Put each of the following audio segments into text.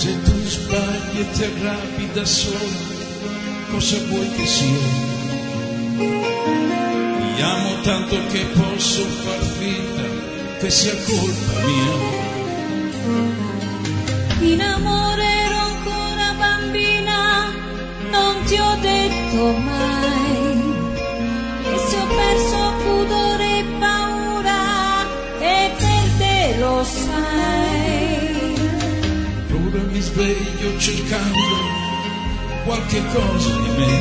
Se tu sbagli e ti arrabbi da sola, cosa vuoi che sia? Ti amo tanto che posso far finta che sia colpa mia. In amore ero ancora bambina, non ti ho detto mai che se ho perso pudore e paura e per te lo sai. Ora mi sveglio cercando qualche cosa di me,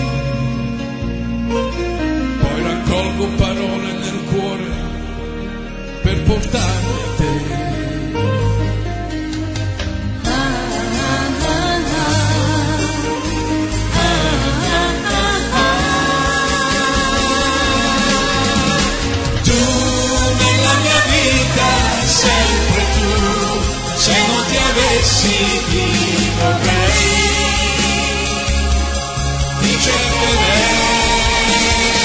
poi raccolgo parole nel cuore per portarle a te. Se non ti avessi ti vorrei, ti cercherei.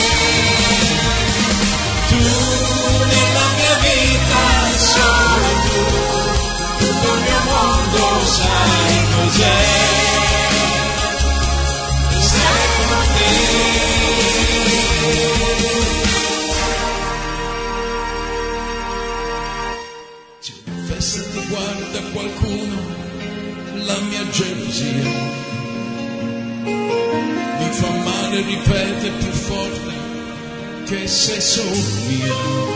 Tu nella mia vita, solo tu, tutto il mio mondo sai cos'è. Stare con te. Se ti guarda qualcuno, la mia gelosia mi fa male, ripete più forte che sei solo mia.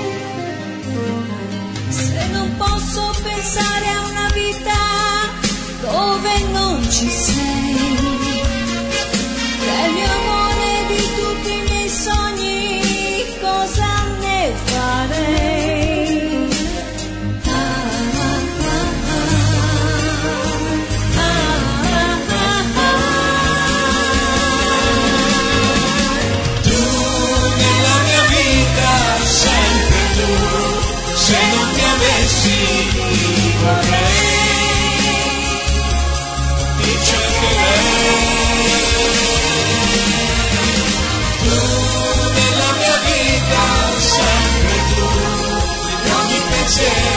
Se non posso pensare a una vita dove non ci sei, del mio amore, di tutti i miei sogni, cosa ne farei? Se non ti avessi ti vorrei, ti cercherei. Tu nella mia vita, sempre tu, in ogni pensiero.